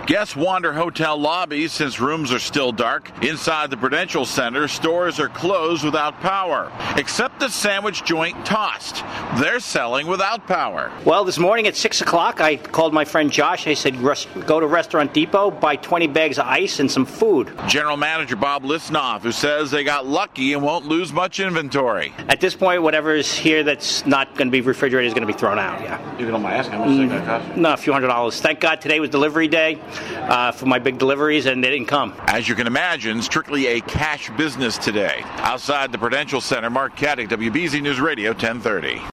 Guests wander hotel lobbies since rooms are still dark. Inside the Prudential Center, stores are closed without power, except the sandwich joint Tossed. They're selling without power. Well, this morning at 6 o'clock, I called my friend Josh. I said, go to Restaurant Depot, buy 20 bags of ice and some food. General Manager Bob Lisnoff, who says they got lucky and won't lose much inventory. At this point, whatever is here that's not going to be refrigerated is going to be thrown out, yeah. You don't mind asking how much is it going to cost? No, a few $100s. Thank God today was delivery day for my big deliveries, and they didn't come. As you can imagine, strictly a cash business today. Outside the Prudential Center, Mark Caddick, WBZ News Radio, 1030.